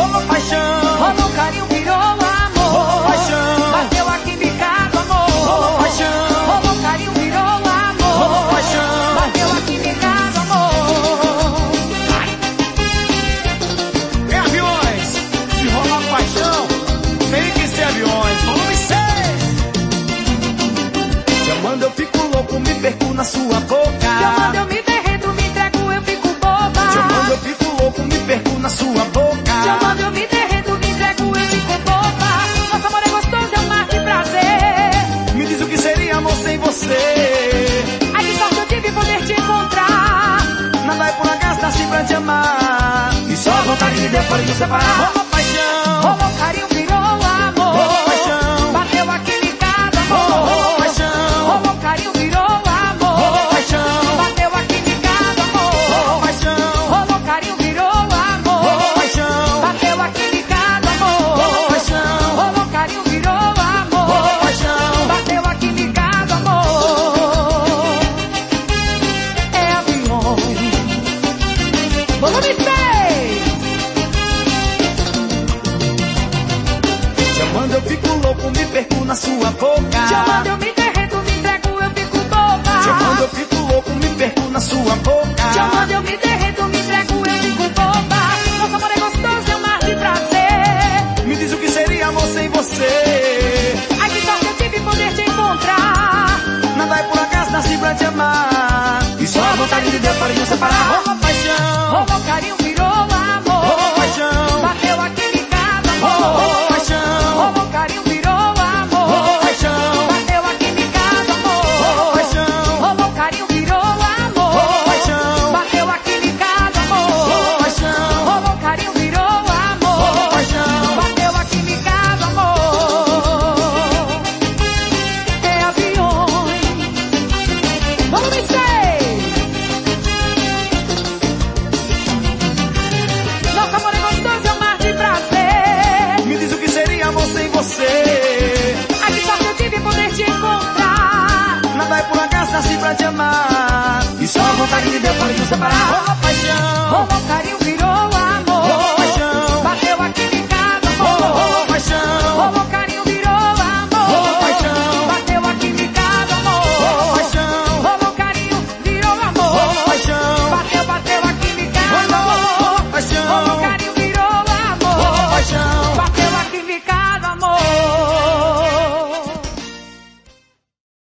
rolou paixão. Rolou carinho, virou amor. Rolou paixão. Bateu a química do amor. Rolou paixão. Rolou carinho, virou amor. Rolou paixão. Bateu a química do amor. É aviões, se rolar paixão, tem que ser aviões. Volume 6. Te amando eu fico louco, me perco na sua boca. Te amando eu me derreto, me entrego, eu fico boba. Te amando eu fico louco, me perco na sua boca. Te amando eu me derreto, me entrego, eu fico boba. Nosso amor é gostoso, é um mar de prazer. Me diz o que seria amor sem você. A que sorte eu tive poder te encontrar. Nada é por acaso, nasci pra te amar. E só a vontade de Deus pode nos separar. Rolou paixão. Rolou carinho, virou amor. Rolou paixão. Bateu a química do amor. Rolou paixão. Rolou carinho, virou amor. Rolou paixão. Bateu a química do amor. Rolou paixão. Rolou carinho, virou amor. Rolou paixão. Bateu a química do amor. Rolou paixão. Rolou carinho, virou amor. Rolou paixão. Bateu a química do amor. É aviões. Volume 6. Te amando eu fico louco, me perco na sua boca. Te amando eu me derreto, me entrego, eu fico boba. Te amando eu fico louco, me perco na sua boca. Te amando eu me derreto, me entrego, eu fico boba. Nosso amor é gostoso, é um mar de prazer. Me diz o que seria amor sem você. Ai, que sorte eu tive poder te encontrar. Nada é por acaso, nasci pra te amar. E só a vontade de Deus pode nos separar. Rolou paixão. Rolou carinho, virou amor. Rolou paixão. Bateu a química do amor. Rolou paixão. Rolou carinho, virou amor. Rolou paixão. Bateu a química do amor. Rolou paixão. Rolou carinho, virou amor. Rolou paixão. Bateu a química do amor. Rolou paixão. Rolou carinho, virou amor. Rolou paixão. Bateu a química do amor. É aviões. Volume 6. Nosso amor é gostoso, é um mar de prazer. Me diz o que seria amor sem você. A que sorte eu tive poder te encontrar. Nada é por acaso, nasci pra te amar. E só a vontade de Deus pode nos separar. Rolou paixão. Rolou carinho,